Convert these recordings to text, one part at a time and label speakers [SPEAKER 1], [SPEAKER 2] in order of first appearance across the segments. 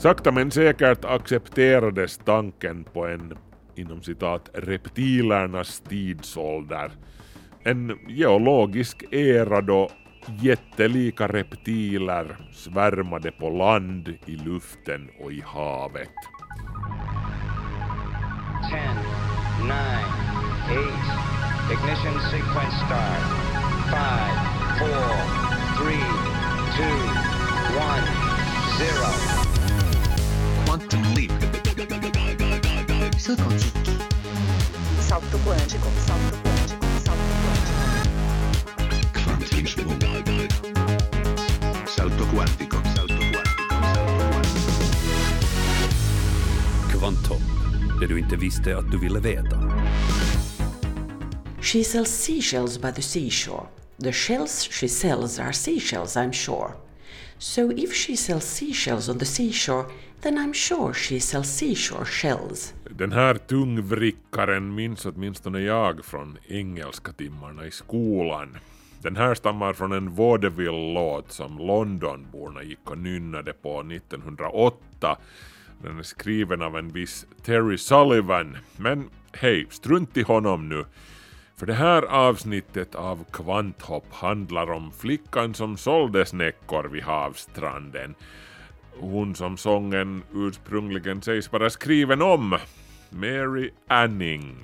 [SPEAKER 1] Sakta men säkert accepterades tanken på en, inom citat, reptilernas tidsålder. En geologisk era då jättelika reptiler svärmade på land, i luften och i havet.
[SPEAKER 2] 10, 9, 8, ignition sequence start. 5, 4, 3, 2, 1, 0.
[SPEAKER 3] Quantum leap.
[SPEAKER 4] Salto quântico. Salto quântico. Salto quântico. Salto quântico.
[SPEAKER 3] Salto quantico. Salto quantico.
[SPEAKER 5] Kvantum. Det du inte visste att du ville veta.
[SPEAKER 6] She sells seashells by the seashore. The shells she sells are seashells, I'm sure. So if she sells seashells on the seashore, then I'm sure she sells seashore shells.
[SPEAKER 1] Den här tungvrickaren minns åtminstone jag från engelska timmarna i skolan. Den här stammar från en vaudeville-låt som Londonborna gick och nynnade på 1908. Den är skriven av en viss Terry Sullivan. Men hej, strunt i honom nu. För det här avsnittet av Kvanthopp handlar om flickan som sålde snäckor vid havsstranden. Hon som sången ursprungligen sägs vara skriven om. Mary Anning.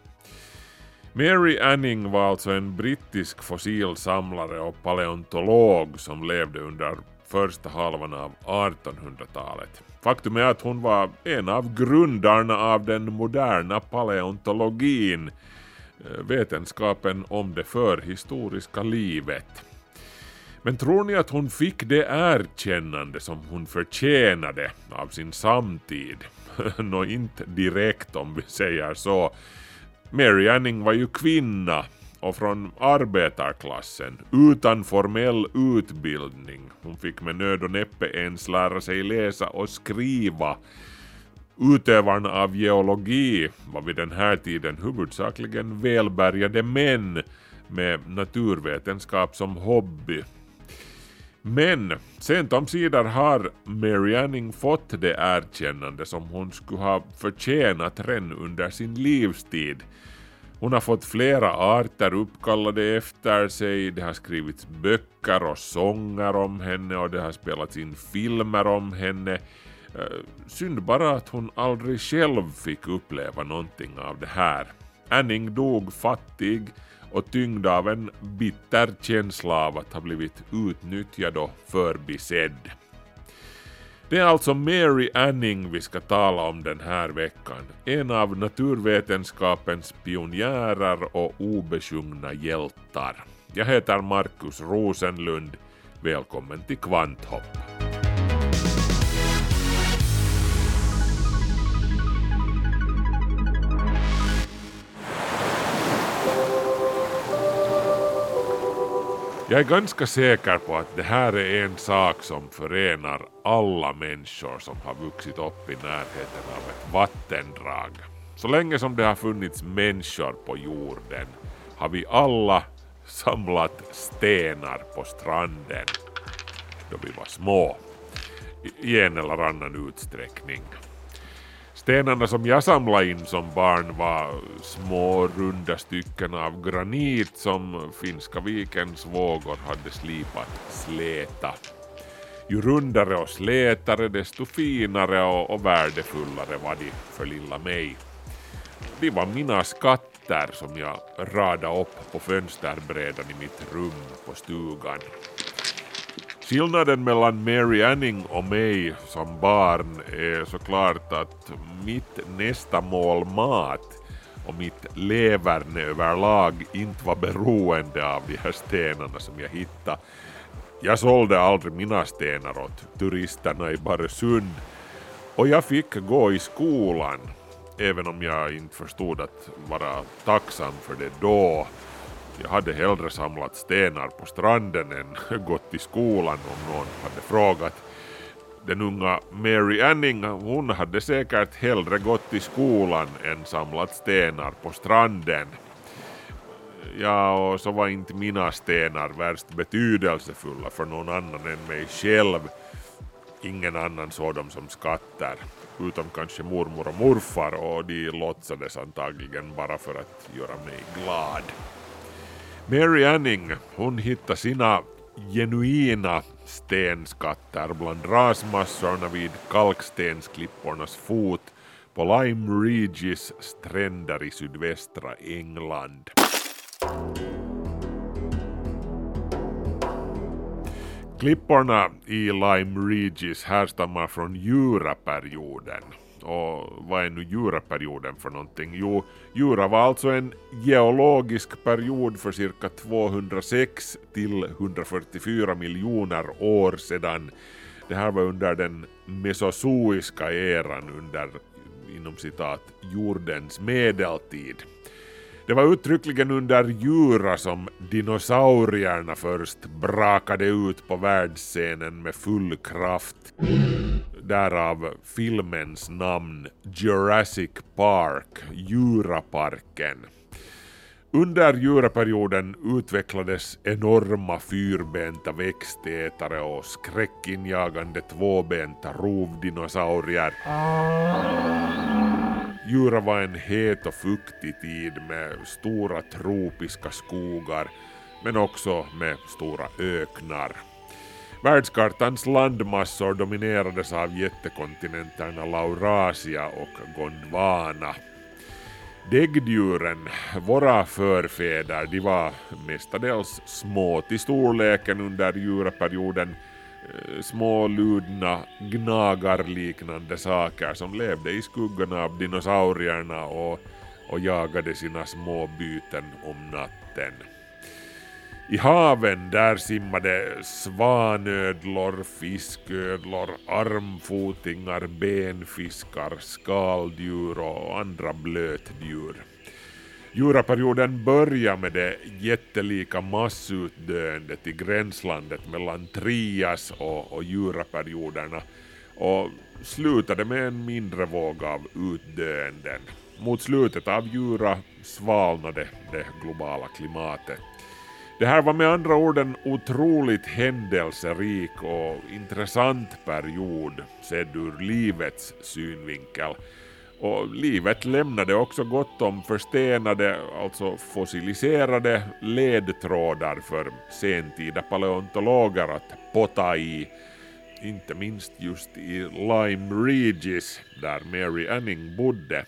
[SPEAKER 1] Mary Anning var alltså en brittisk fossilsamlare och paleontolog som levde under första halvan av 1800-talet. Faktum är att hon var en av grundarna av den moderna paleontologin, vetenskapen om det förhistoriska livet. Men tror ni att hon fick det erkännande som hon förtjänade av sin samtid? Nå, inte direkt om vi säger så. Mary Anning var ju kvinna och från arbetarklassen, utan formell utbildning. Hon fick med nöd och näppe ens lära sig läsa och skriva. Utövarna av geologi var vid den här tiden huvudsakligen välbärgade män med naturvetenskap som hobby. Men sent omsider har Mary Anning fått det erkännande som hon skulle ha förtjänat redan under sin livstid. Hon har fått flera arter uppkallade efter sig, det har skrivits böcker och sånger om henne och det har spelats in filmer om henne. Synd bara att hon aldrig själv fick uppleva någonting av det här. Anning dog fattig och tyngd av en bitter känsla av att ha blivit utnyttjad och förbisedd. Det är alltså Mary Anning vi ska tala om den här veckan. En av naturvetenskapens pionjärer och obesjungna hjältar. Jag heter Markus Rosenlund. Välkommen till Kvanthopp. Jag är ganska säker på att det här är en sak som förenar alla människor som har vuxit upp i närheten av ett vattendrag. Så länge som det har funnits människor på jorden har vi alla samlat stenar på stranden då vi var små, i en eller annan utsträckning. Stenarna som jag samlade in som barn var små runda stycken av granit som Finska vikens vågor hade slipat släta. Ju rundare och slätare desto finare och värdefullare var de för lilla mig. De var mina skatter som jag radade upp på fönsterbrädan i mitt rum på stugan. Skillnaden mellan Mary Anning och mig som barn är såklart att mitt nästa mål mat och mitt leverne överlag inte var beroende av de här stenarna som jag hittade. Jag sålde aldrig mina stenar åt turisterna i Baresund och jag fick gå i skolan, även om jag inte förstod att vara tacksam för det då. Jag hade hellre samlat stenar på stranden än gått till skolan om någon hade frågat. Den unga Mary Anning, hon hade säkert hellre gått till skolan än samlat stenar på stranden. Ja, och så var inte mina stenar värst betydelsefulla för någon annan än mig själv. ingen annan såg dem som skatter, utom kanske mormor och morfar, och de låtsades antagligen bara för att göra mig glad. Mary Anning, hon hittade sina genuina stenskatter bland rasmassorna vid kalkstensklippornas fot på Lyme Regis stränder i sydvästra England. Klipporna i Lyme Regis härstammar från Juraperioden. Och vad är nu Juraperioden för någonting? Jo, Jura var alltså en geologisk period för cirka 206 till 144 miljoner år sedan. Det här var under den mesozoiska eran, under inom citat jordens medeltid. Det var uttryckligen under Jura som dinosaurierna först brakade ut på världsscenen med full kraft. Därav filmens namn Jurassic Park, Juraparken. Under Juraperioden utvecklades enorma fyrbenta växtätare och skräckinjagande tvåbenta rovdinosaurier. Jura var en het och fuktig tid med stora tropiska skogar, men också med stora öknar. Världskartans landmassor dominerades av jättekontinenterna Laurasia och Gondwana. Däggdjuren, våra förfäder, de var mestadels små till storleken under Juraperioden, små ludna gnagarliknande saker som levde i skuggan av dinosaurierna och jagade sina små byten om natten. I haven där simmade svanödlor, fisködlor, armfotingar, benfiskar, skaldjur och andra blötdjur. Juraperioden börjar med det jättelika massutdöendet i gränslandet mellan Trias och Juraperioderna och slutade med en mindre våg av utdöenden. Mot slutet av Jura svalnade det globala klimatet. Det här var med andra ord en otroligt händelserik och intressant period sedd ur livets synvinkel. Och livet lämnade också gott om förstenade, alltså fossiliserade ledtrådar för sentida paleontologer att potta i, inte minst just i Lyme Regis där Mary Anning bodde.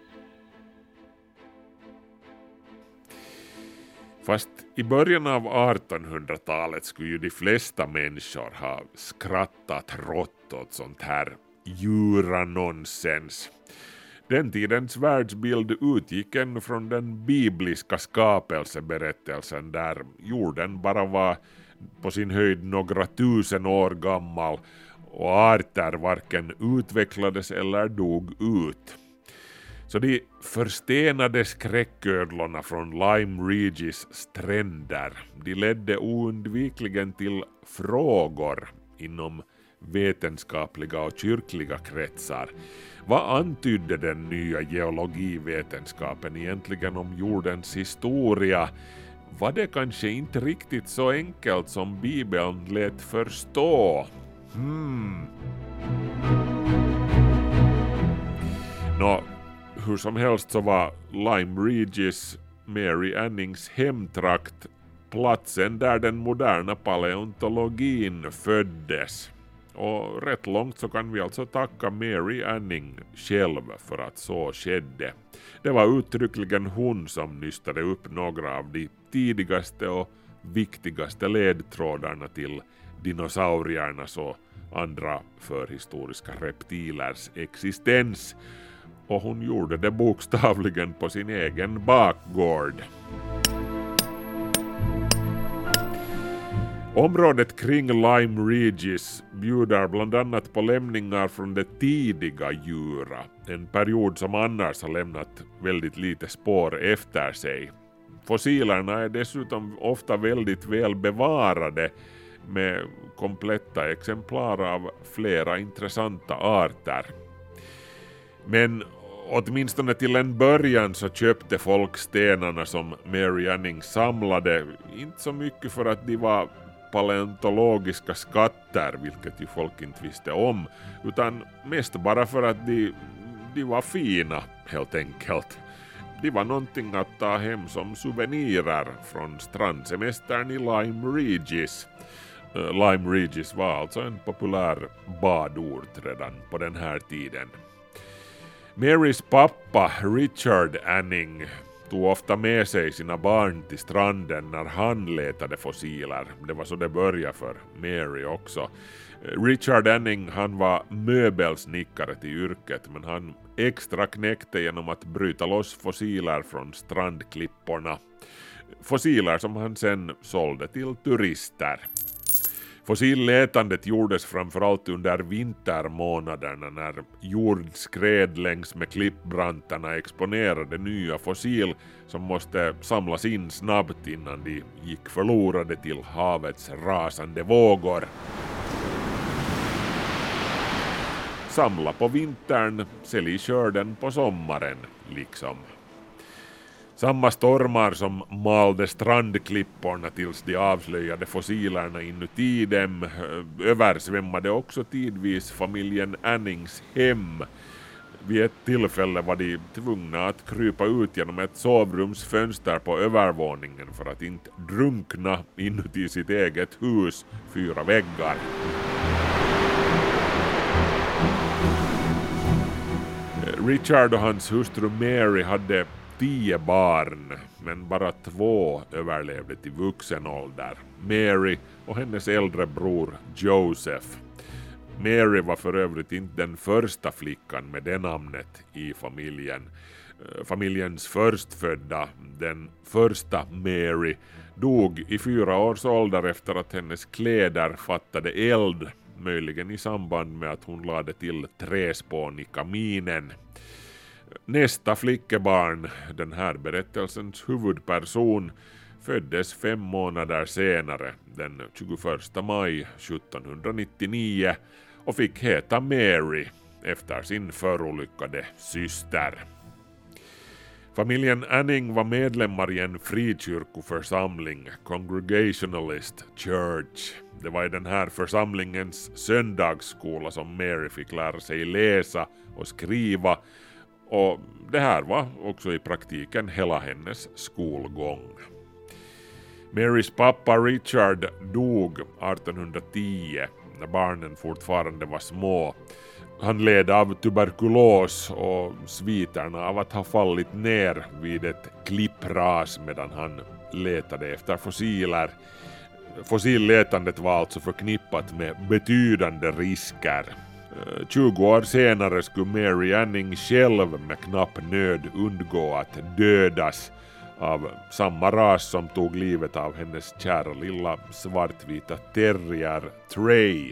[SPEAKER 1] Fast i början av 1800-talet skulle ju de flesta människor ha skrattat rått åt sånt här djuranonsens. Den tidens världsbild utgick ännu från den bibliska skapelseberättelsen där jorden bara var på sin höjd några tusen år gammal och arter varken utvecklades eller dog ut. Så de förstenade skräcködlorna från Lyme Regis stränder, de ledde oundvikligen till frågor inom vetenskapliga och kyrkliga kretsar. Vad antydde den nya geologivetenskapen egentligen om jordens historia? Var det kanske inte riktigt så enkelt som Bibeln lät förstå? Hur som helst så var Lyme Regis, Mary Annings hemtrakt, platsen där den moderna paleontologin föddes. Och rätt långt så kan vi alltså tacka Mary Anning själv för att så skedde. Det var uttryckligen hon som nystade upp några av de tidigaste och viktigaste ledtrådarna till dinosauriernas och andra förhistoriska reptilers existens. Och hon gjorde det bokstavligen på sin egen bakgård. Området kring Lyme Regis bjuder bland annat på lämningar från det tidiga Jura, en period som annars har lämnat väldigt lite spår efter sig. Fossilerna är dessutom ofta väldigt väl bevarade med kompletta exemplar av flera intressanta arter. Men åtminstone till en början så köpte folk stenarna som Mary Anning samlade, inte så mycket för att de var paleontologiska skatter, vilket ju folk inte visste om, utan mest bara för att de var fina helt enkelt. De var någonting att ta hem som souvenirer från strandsemestern i Lyme Regis. Lyme Regis var alltså en populär badort redan på den här tiden. Marys pappa Richard Anning tog ofta med sig sina barn till stranden när han letade fossiler. Det var så det började för Mary också. Richard Anning, han var möbelsnickare till yrket, men han extra knäckte genom att bryta loss fossiler från strandklipporna. Fossiler som han sen sålde till turister. Fossilletandet gjordes framförallt under vintermånaderna när jord skred längs med klippbrantarna exponerade nya fossil som måste samlas in snabbt innan de gick förlorade till havets rasande vågor. Samla på vintern, sälj skörden på sommaren liksom. Samma stormar som malde strandklipporna tills de avslöjade fossilerna inuti dem översvämmade också tidvis familjen Annings hem. Vid ett tillfälle var de tvungna att krypa ut genom ett sovrumsfönster på övervåningen för att inte drunkna inuti sitt eget hus 4 väggar. Richard och hans hustru Mary hade 10 barn, men bara 2 överlevde till vuxen ålder. Mary och hennes äldre bror Joseph. Mary var för övrigt inte den första flickan med det namnet i familjen. Familjens förstfödda, den första Mary, dog i 4 års ålder efter att hennes kläder fattade eld, möjligen i samband med att hon lade till träspån i kaminen. Nästa flickebarn, den här berättelsens huvudperson, föddes 5 månader senare, den 21 maj 1799, och fick heta Mary efter sin förolyckade syster. Familjen Anning var medlemmar i en frikyrkoförsamling, Congregationalist Church. Det var i den här församlingens söndagsskola som Mary fick lära sig läsa och skriva, och det här var också i praktiken hela hennes skolgång. Marys pappa Richard dog 1810 när barnen fortfarande var små. Han led av tuberkulos och sviterna av att ha fallit ner vid ett klippras medan han letade efter fossiler. Fosilletandet var alltså förknippat med betydande risker. 20 år senare skulle Mary Anning själv med knapp nöd undgå att dödas av samma ras som tog livet av hennes kära lilla svartvita terrier Trey.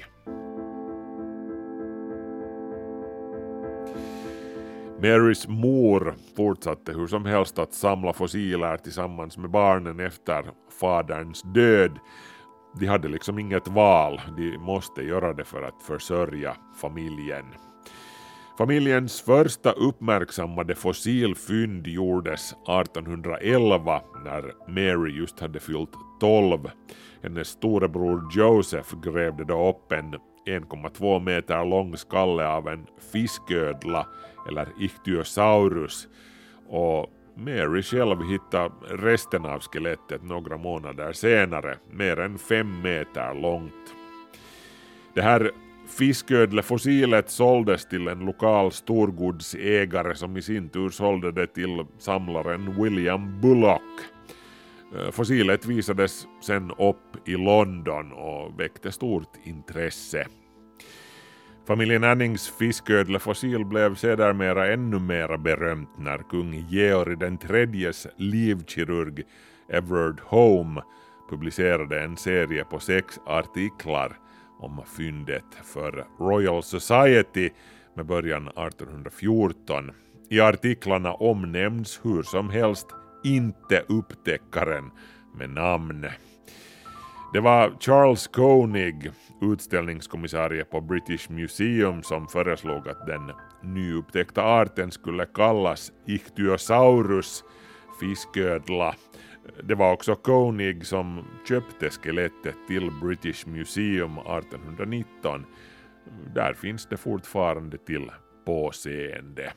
[SPEAKER 1] Marys mor fortsatte hur som helst att samla fossiler tillsammans med barnen efter faderns död. De hade liksom inget val, de måste göra det för att försörja familjen. Familjens första uppmärksammade fossilfynd gjordes 1811 när Mary just hade fyllt 12. Hennes storebror Joseph grävde då upp en 1,2 meter lång skalle av en fisködla eller Ichthyosaurus, och Mary själv hittade resten av skelettet några månader senare, mer än 5 meter långt. Det här fisködlefossilet såldes till en lokal storgodsägare som i sin tur sålde det till samlaren William Bullock. Fossilet visades sen upp i London och väckte stort intresse. Familjen Annings fisködlefossil blev sedermera ännu mer berömt när kung Georg III:s livkirurg Everard Home publicerade en serie på 6 artiklar om fyndet för Royal Society med början 1814. I artiklarna omnämns hur som helst inte upptäckaren med namn. Det var Charles Koenig, utställningskommissarie på British Museum, som föreslog att den nyupptäckta arten skulle kallas Ichthyosaurus fisködla. Det var också Koenig som köpte skelettet till British Museum 1819. Där finns det fortfarande till påseende.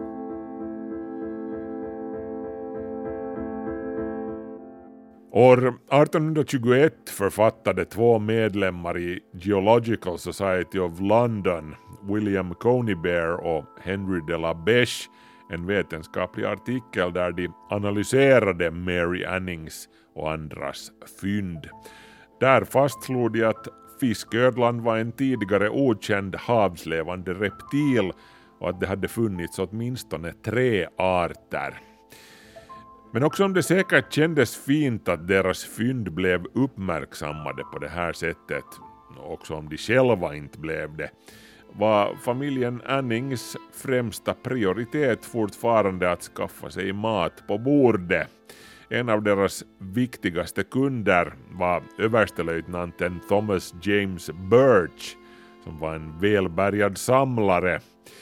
[SPEAKER 1] År 1821 författade 2 medlemmar i Geological Society of London, William Conybeare och Henry de la Beche, en vetenskaplig artikel där de analyserade Mary Annings och andras fynd. Där fastslog de att fisködlan var en tidigare okänd havslevande reptil och att det hade funnits åtminstone 3 arter. Men också om det säkert kändes fint att deras fynd blev uppmärksammade på det här sättet, också om de själva inte blev det, var familjen Annings främsta prioritet fortfarande att skaffa sig mat på bordet. En av deras viktigaste kunder var överstelöjtnanten Thomas James Birch, som var en välbärgad samlare.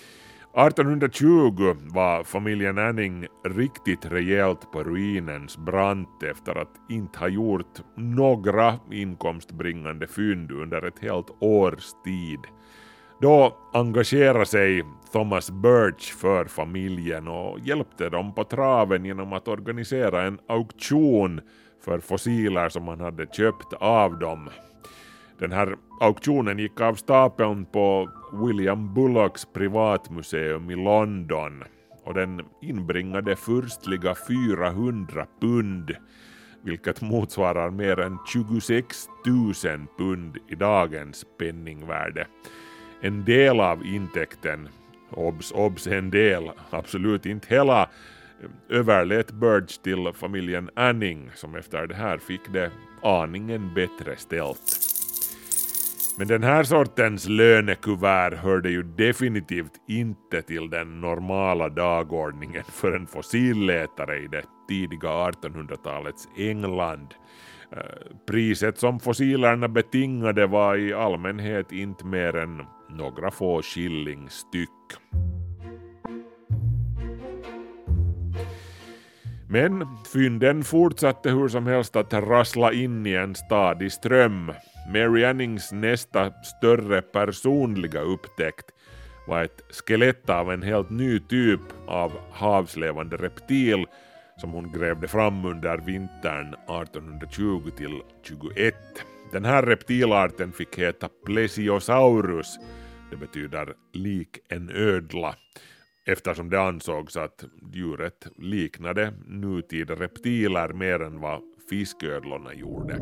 [SPEAKER 1] 1820 var familjen Anning riktigt rejält på ruinens brant efter att inte ha gjort några inkomstbringande fynd under ett helt års tid. Då engagerade sig Thomas Birch för familjen och hjälpte dem på traven genom att organisera en auktion för fossiler som han hade köpt av dem. Den här auktionen gick av stapeln på William Bullocks privatmuseum i London och den inbringade furstliga 400 pund, vilket motsvarar mer än 26 000 pund i dagens penningvärde. En del av intäkten, obs en del, absolut inte hela, överlät Birch till familjen Anning som efter det här fick det aningen bättre ställt. Men den här sortens lönekuvert hörde ju definitivt inte till den normala dagordningen för en fossilletare i det tidiga 1800-talets England. Priset som fossilerna betingade var i allmänhet inte mer än några få shilling styck. Men fynden fortsatte hur som helst att rassla in i en stadig ström. Mary Annings nästa större personliga upptäckt var ett skelett av en helt ny typ av havslevande reptil som hon grävde fram under vintern 1820-21. Den här reptilarten fick heta Plesiosaurus, det betyder lik en ödla, eftersom det ansågs att djuret liknade nutida reptiler mer än vad fisködlorna gjorde.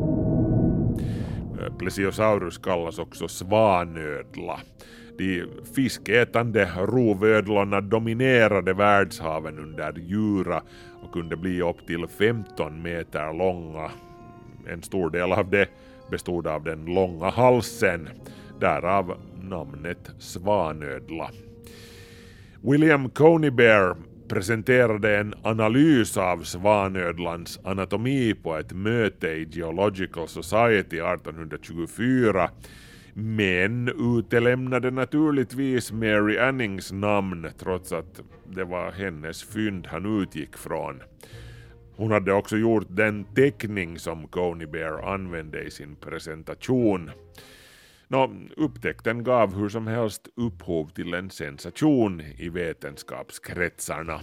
[SPEAKER 1] Plesiosaurus kallas också svanödla. De fiskätande rovödlorna dominerade världshaven under Jura och kunde bli upp till 15 meter långa. En stor del av det bestod av den långa halsen, därav namnet svanödla. William Conybeare presenterade en analys av svanödlans anatomi på ett möte i Geological Society 1824, men utelämnade naturligtvis Mary Annings namn trots att det var hennes fynd han utgick från. Hon hade också gjort den teckning som Conybeare använde i sin presentation. Upptäckten gav hur som helst upphov till en sensation i vetenskapskretsarna.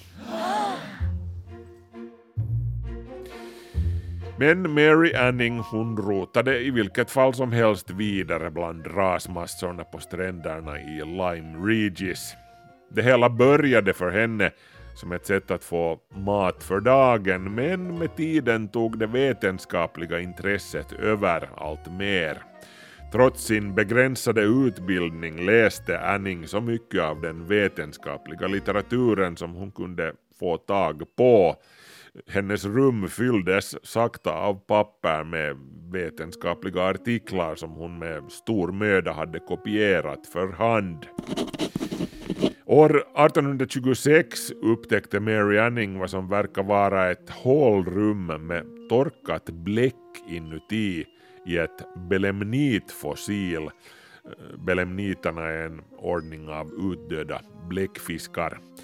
[SPEAKER 1] Men Mary Anning hon rotade i vilket fall som helst vidare bland rasmassorna på stränderna i Lyme Regis. Det hela började för henne som ett sätt att få mat för dagen, men med tiden tog det vetenskapliga intresset över allt mer. Trots sin begränsade utbildning läste Anning så mycket av den vetenskapliga litteraturen som hon kunde få tag på. Hennes rum fylldes sakta av papper med vetenskapliga artiklar som hon med stor möda hade kopierat för hand. År 1826 upptäckte Mary Anning vad som verkar vara ett hålrum med torkat bläck inuti i ett belemnitfossil. Belemniterna är en ordning av utdöda bläckfiskar.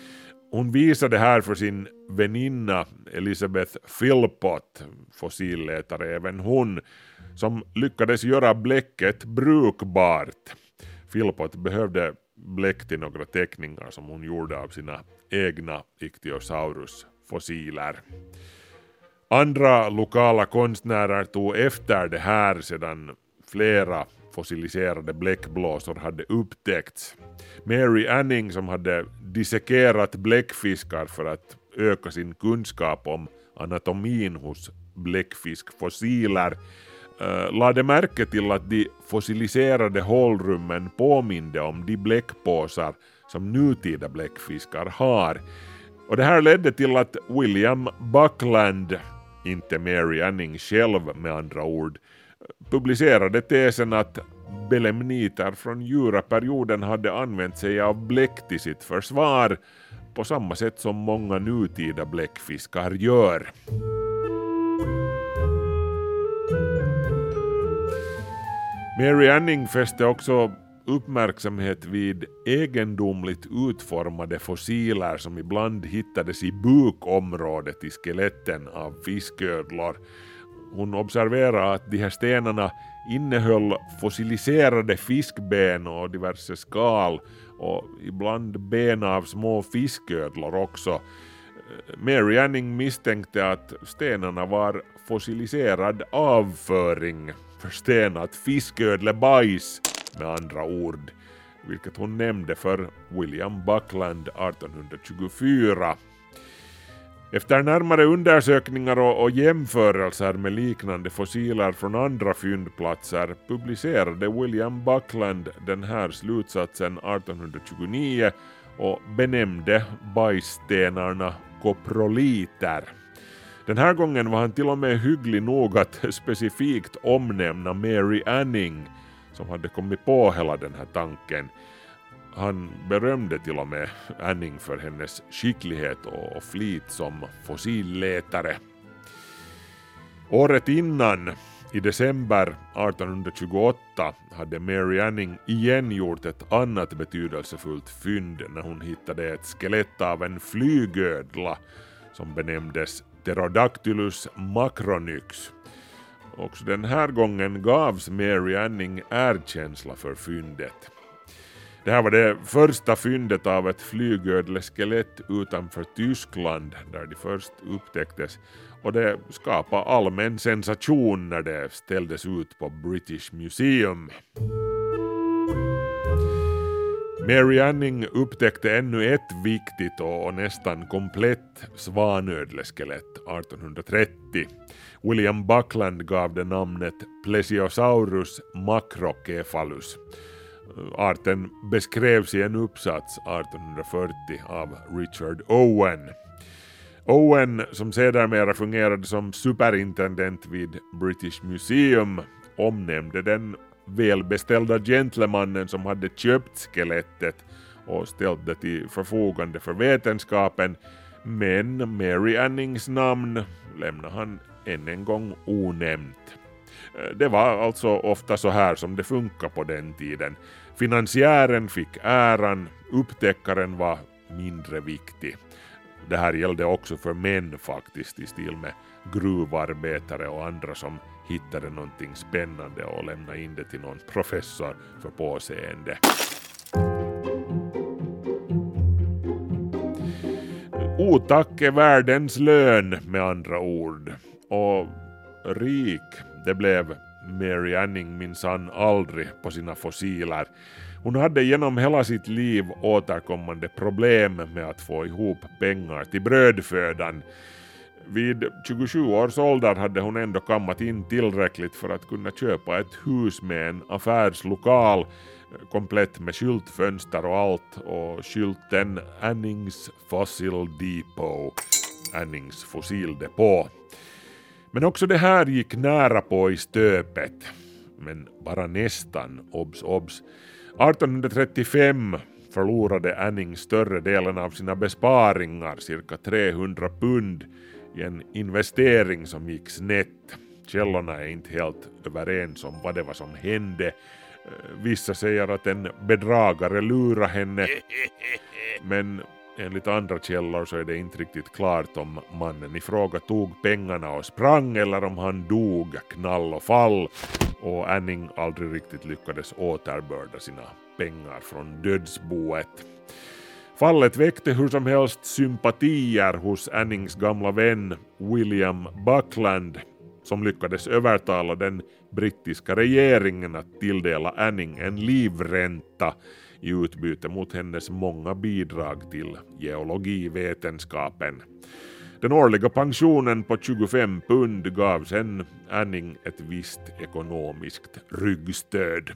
[SPEAKER 1] Hon visade här för sin väninna Elizabeth Philpott, fossilletare även hon, som lyckades göra bläcket brukbart. Philpott behövde bläck till några teckningar som hon gjorde av sina egna Ichthyosaurus-fossiler. Andra lokala konstnärer tog efter det här sedan flera fossiliserade bläckblåsor hade upptäckts. Mary Anning, som hade dissekerat bläckfiskar för att öka sin kunskap om anatomin hos bläckfiskfossiler, lade märke till att de fossiliserade hålrummen påminde om de bläckpåsar som nutida bläckfiskar har. Och det här ledde till att William Buckland, inte Mary Anning själv med andra ord, publicerade tesen att belemniter från djuraperioden hade använt sig av bläck till sitt försvar på samma sätt som många nutida bläckfiskar gör. Mary Anning fäste också uppmärksamhet vid egendomligt utformade fossiler som ibland hittades i bukområdet i skeletten av fisködlor. Hon observerade att de här stenarna innehöll fossiliserade fiskben och diverse skal och ibland ben av små fisködlor också. Mary Anning misstänkte att stenarna var fossiliserad avföring, förstenat fisködlebajs med andra ord, vilket hon nämnde för William Buckland 1824. Efter närmare undersökningar och jämförelser med liknande fossiler från andra fyndplatser publicerade William Buckland den här slutsatsen 1829 och benämnde bajsstenarna koproliter. Den här gången var han till och med hygglig nog att specifikt omnämna Mary Anning, som hade kommit på hela den här tanken. Han berömde till och med Anning för hennes skicklighet och flit som fossilletare. Året innan, i december 1828, hade Mary Anning igen gjort ett annat betydelsefullt fynd när hon hittade ett skelett av en flygödla som benämndes Pterodactylus macronyx. Också den här gången gavs Mary Anning erkänsla för fyndet. Det här var det första fyndet av ett flygödleskelett utanför Tyskland där de först upptäcktes, och det skapade allmän sensation när det ställdes ut på British Museum. Mary Anning upptäckte ännu ett viktigt och nästan komplett svanödleskelett 1830. William Buckland gav det namnet Plesiosaurus macrocephalus. Arten beskrevs i en uppsats 1840 av Richard Owen. Owen, som sedermera fungerade som superintendent vid British Museum, omnämnde den välbeställda gentlemannen som hade köpt skelettet och ställt det till förfogande för vetenskapen, men Mary Annings namn lämnade han än en gång onämnt. Det var alltså ofta så här som det funkar på den tiden. Finansiären fick äran, upptäckaren var mindre viktig. Det här gällde också för män faktiskt, i stil med gruvarbetare och andra som hittade någonting spännande och lämnade in det till någon professor för påseende. Otack är världens lön med andra ord. Och rik, det blev Mary Anning minsann aldrig på sina fossiler. Hon hade genom hela sitt liv återkommande problem med att få ihop pengar till brödfödan. Vid 27 års ålder hade hon ändå kammat in tillräckligt för att kunna köpa ett hus med en affärslokal komplett med skyltfönster och allt, och skylten Annings Fossil Depot, Annings fossildepå. Men också det här gick nära på i stöpet, men bara nästan, obs. 1835 förlorade Anning större delen av sina besparingar, cirka 300 pund, i en investering som gick snett. Källorna är inte helt överens om vad det var som hände. Vissa säger att en bedragare lurade henne, men enligt andra källor så är det inte riktigt klart om mannen i fråga tog pengarna och sprang eller om han dog knall och fall, och Anning aldrig riktigt lyckades återbörda sina pengar från dödsboet. Fallet väckte hur som helst sympatier hos Annings gamla vän William Buckland, som lyckades övertala den brittiska regeringen att tilldela Anning en livränta i utbyte mot hennes många bidrag till geologivetenskapen. Den årliga pensionen på 25 pund gav sen Anning ett visst ekonomiskt ryggstöd.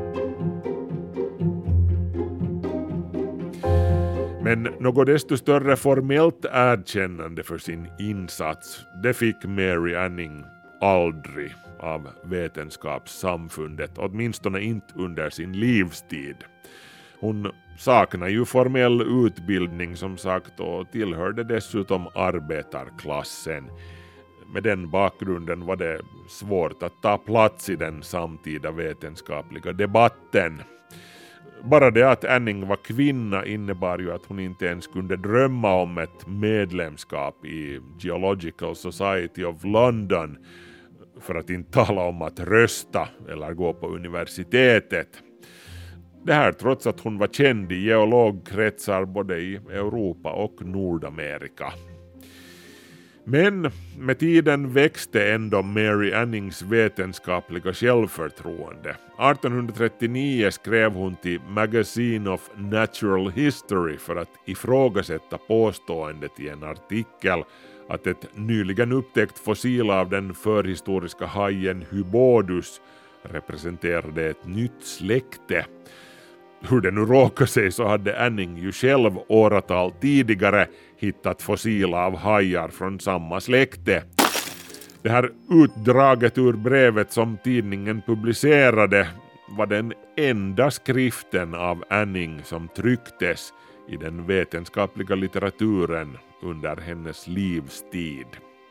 [SPEAKER 1] Men något desto större formellt erkännande för sin insats, det fick Mary Anning aldrig av vetenskapssamfundet, åtminstone inte under sin livstid. Hon saknar ju formell utbildning som sagt och tillhörde dessutom arbetarklassen. Med den bakgrunden var det svårt att ta plats i den samtida vetenskapliga debatten. Bara det att Anning var kvinna innebar ju att hon inte ens kunde drömma om ett medlemskap i Geological Society of London, för att inte tala om att rösta eller gå på universitetet. Det här trots att hon var känd i geologkretsar både i Europa och Nordamerika. Men med tiden växte ändå Mary Annings vetenskapliga självförtroende. 1839 skrev hon till Magazine of Natural History för att ifrågasätta påståendet i en artikel att ett nyligen upptäckt fossil av den förhistoriska hajen Hybodus representerade ett nytt släkte. Hur det nu råkar sig så hade Anning ju själv åratal tidigare hittat fossil av hajar från samma släkte. Det här utdraget ur brevet som tidningen publicerade var den enda skriften av Anning som trycktes i den vetenskapliga litteraturen under hennes livstid.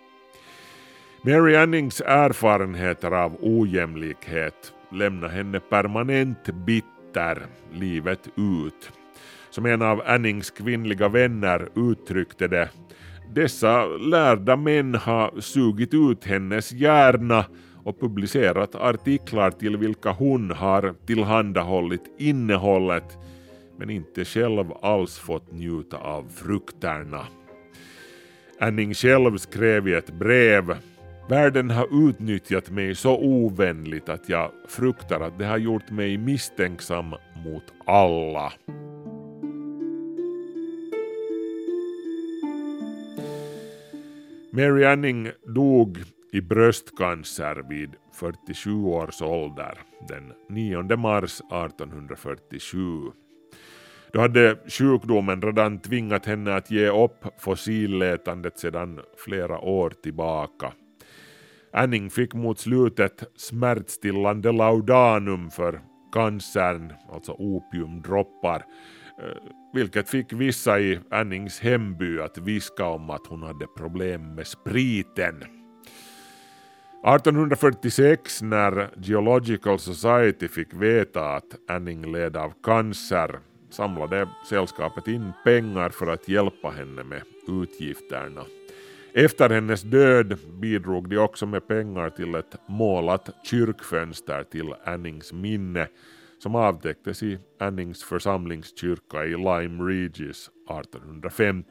[SPEAKER 1] Mary Annings erfarenheter av ojämlikhet lämnar henne permanent bitter livet ut. Som en av Annings kvinnliga vänner uttryckte det: dessa lärda män har sugit ut hennes hjärna och publicerat artiklar till vilka hon har tillhandahållit innehållet, men inte själv alls fått njuta av frukterna. Anning själv skrev i ett brev: världen har utnyttjat mig så ovänligt att jag fruktar att det har gjort mig misstänksam mot alla. Mary Anning dog i bröstcancer vid 47 års ålder den 9 mars 1847. Då hade sjukdomen redan tvingat henne att ge upp fossilletandet sedan flera år tillbaka. Anning fick mot slutet smärtstillande laudanum för cancern, alltså opiumdroppar, vilket fick vissa i Annings hemby att viska om att hon hade problem med spriten. 1846, när Geological Society fick veta att Anning led av cancer, samlade sällskapet in pengar för att hjälpa henne med utgifterna. Efter hennes död bidrog de också med pengar till ett målat kyrkfönster till Annings minne som avtäcktes i Annings församlingskyrka i Lyme Regis 1850.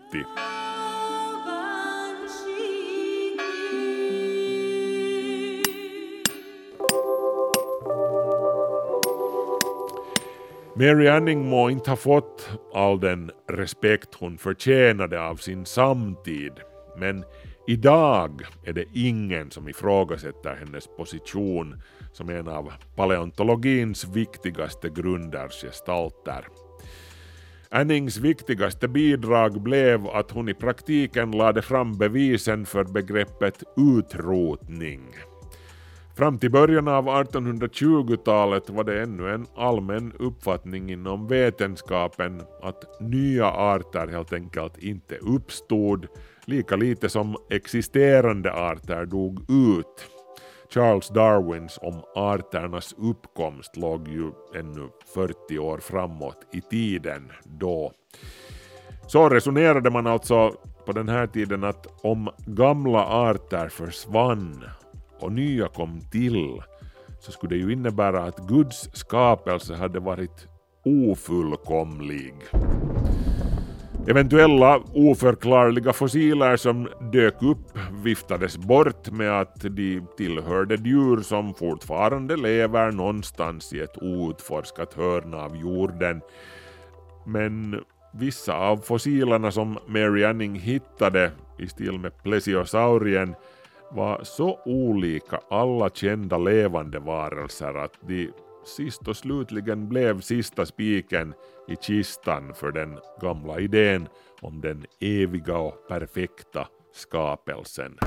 [SPEAKER 1] Mary Anning må inte ha fått all den respekt hon förtjänade av sin samtid, men idag är det ingen som ifrågasätter hennes position som en av paleontologins viktigaste grundarsgestalter. Annings viktigaste bidrag blev att hon i praktiken lade fram bevisen för begreppet utrotning. Fram till början av 1820-talet var det ännu en allmän uppfattning inom vetenskapen att nya arter helt enkelt inte uppstod, lika lite som existerande arter dog ut. Charles Darwins om arternas uppkomst låg ju ännu 40 år framåt i tiden då. Så resonerade man alltså på den här tiden att om gamla arter försvann och nya kom till, så skulle det ju innebära att Guds skapelse hade varit ofullkomlig. Eventuella oförklarliga fossiler som dök upp viftades bort med att de tillhörde djur som fortfarande lever någonstans i ett outforskat hörn av jorden. Men vissa av fossilerna som Mary Anning hittade i stil med plesiosaurien var så olika alla kända levande varelser att de sist och slutligen blev sista spiken i kistan för den gamla idén om den eviga och perfekta skapelsen.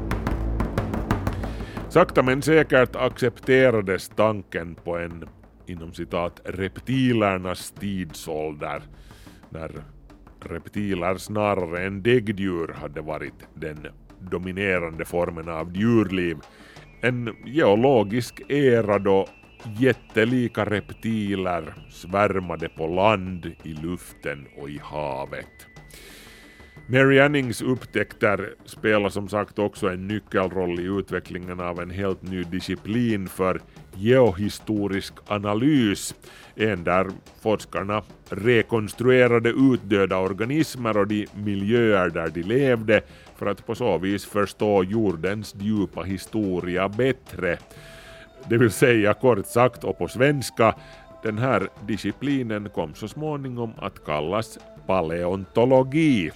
[SPEAKER 1] Sakta men säkert accepterades tanken på en, inom citat, reptilernas tidsålder, när reptiler snarare än däggdjur hade varit den dominerande formen av djurliv. En geologisk era då jättelika reptiler svärmade på land, i luften och i havet. Mary Annings upptäckter spelar som sagt också en nyckelroll i utvecklingen av en helt ny disciplin för geohistorisk analys, en där forskarna rekonstruerade utdöda organismer och de miljöer där de levde för att på så vis förstå jordens djupa historia bättre. Det vill säga, kort sagt och på svenska, den här disciplinen kom så småningom att kallas paleontologi.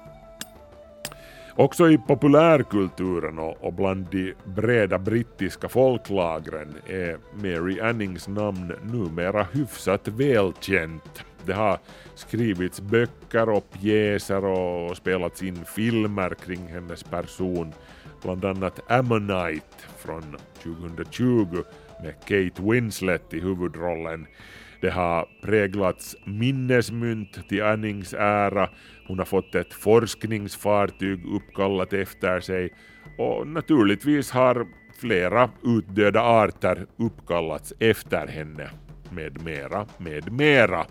[SPEAKER 1] Också i populärkulturen och bland de breda brittiska folklagren är Mary Annings namn numera hyfsat välkänt. Det har skrivits böcker och pjäser och spelats in filmer kring hennes person, bland annat Ammonite från 2020 med Kate Winslet i huvudrollen. Det har präglats minnesmynt till Annings ära, hon har fått ett forskningsfartyg uppkallat efter sig och naturligtvis har flera utdöda arter uppkallats efter henne, med mera.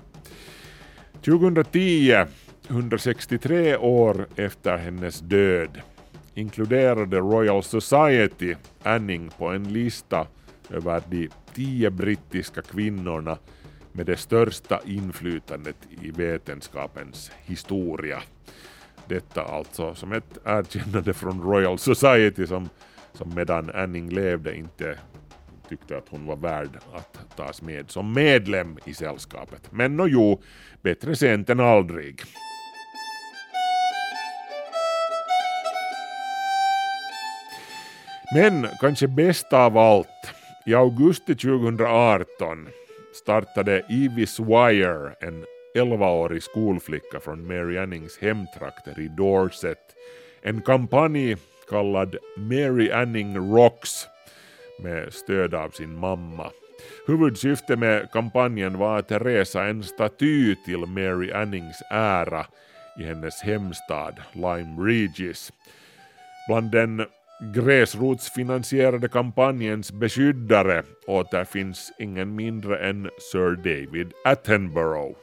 [SPEAKER 1] 2010, 163 år efter hennes död, inkluderade Royal Society Anning på en lista över de 10 brittiska kvinnorna med det största inflytandet i vetenskapens historia. Detta alltså som ett erkännande från Royal Society som medan Anning levde inte tyckte att hon var värd att tas med som medlem i sällskapet. Men bättre sent än aldrig. Men kanske bäst av allt, i augusti 2018 startade Evie Swire, en 11-årig skolflicka från Mary Annings hemtrakter i Dorset, en kampanj kallad Mary Anning Rocks med stöd av sin mamma. Huvudsyftet med kampanjen var att resa en staty till Mary Annings ära i hennes hemstad Lyme Regis. Bland den gräsrotsfinansierade kampanjens beskyddare återfinns ingen mindre än Sir David Attenborough.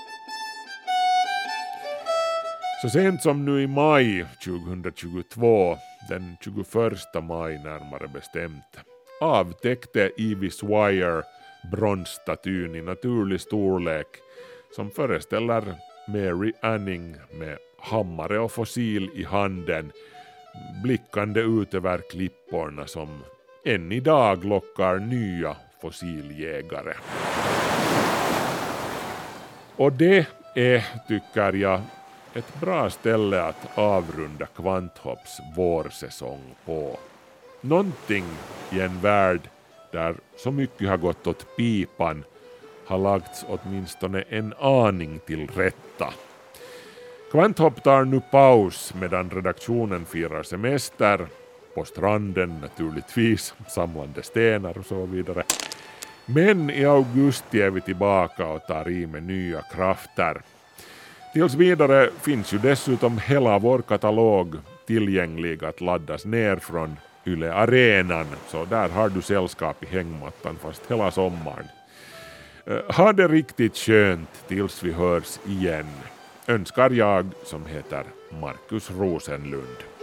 [SPEAKER 1] Så sent som nu i maj 2022, den 21 maj närmare bestämt, avtäckte Evie Swire bronsstatyn i naturlig storlek som föreställer Mary Anning med hammare och fossil i handen, blickande ut över klipporna som än idag lockar nya fossiljägare. Och det är, tycker jag, ett bra ställe att avrunda Kvanthopps vårsäsong på. Någonting i en värld där så mycket har gått åt pipan har lagts åtminstone en aning till rätta. Kvanthopp tar nu paus medan redaktionen firar semester, på stranden naturligtvis, samlande stenar och så vidare. Men i augusti är vi tillbaka och tar i med nya krafter. Tills vidare finns ju dessutom hela vår katalog tillgänglig att laddas ner från Yle Arenan, så där har du sällskap i hängmattan fast hela sommaren. Ha det riktigt skönt tills vi hörs igen. önskar jag som heter Markus Rosenlund.